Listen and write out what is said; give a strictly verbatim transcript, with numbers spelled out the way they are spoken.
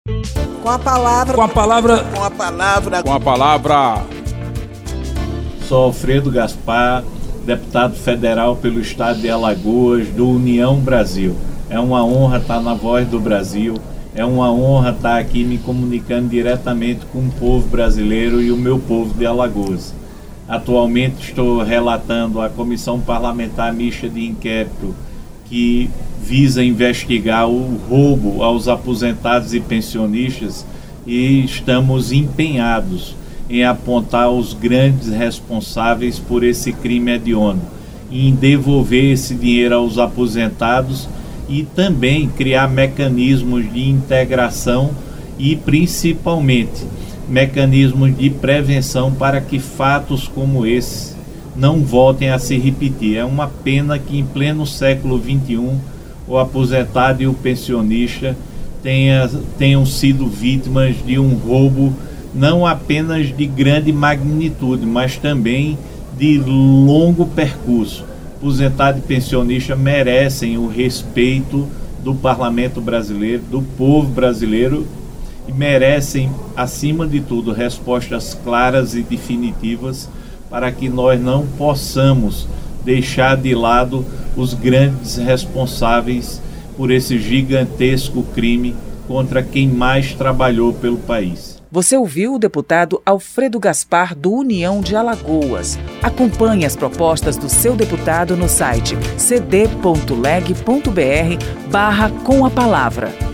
Com a palavra. Com a palavra. Com a palavra. Com a palavra. Sou Alfredo Gaspar, deputado federal pelo estado de Alagoas, do União Brasil. É uma honra estar na Voz do Brasil. É uma honra estar aqui me comunicando diretamente com o povo brasileiro e o meu povo de Alagoas. Atualmente estou relatando a Comissão Parlamentar Mista de Inquérito que visa investigar o roubo aos aposentados e pensionistas e estamos empenhados em apontar os grandes responsáveis por esse crime hediondo, em devolver esse dinheiro aos aposentados e também criar mecanismos de integração e principalmente mecanismos de prevenção para que fatos como esse não voltem a se repetir. É uma pena que em pleno século vinte e um o aposentado e o pensionista tenha, tenham sido vítimas de um roubo não apenas de grande magnitude, mas também de longo percurso. Aposentado e pensionista merecem o respeito do parlamento brasileiro, do povo brasileiro, e merecem, acima de tudo, respostas claras e definitivas para que nós não possamos deixar de lado os grandes responsáveis por esse gigantesco crime contra quem mais trabalhou pelo país. Você ouviu o deputado Alfredo Gaspar, do União de Alagoas. Acompanhe as propostas do seu deputado no site c d ponto leg ponto b r barra com a palavra.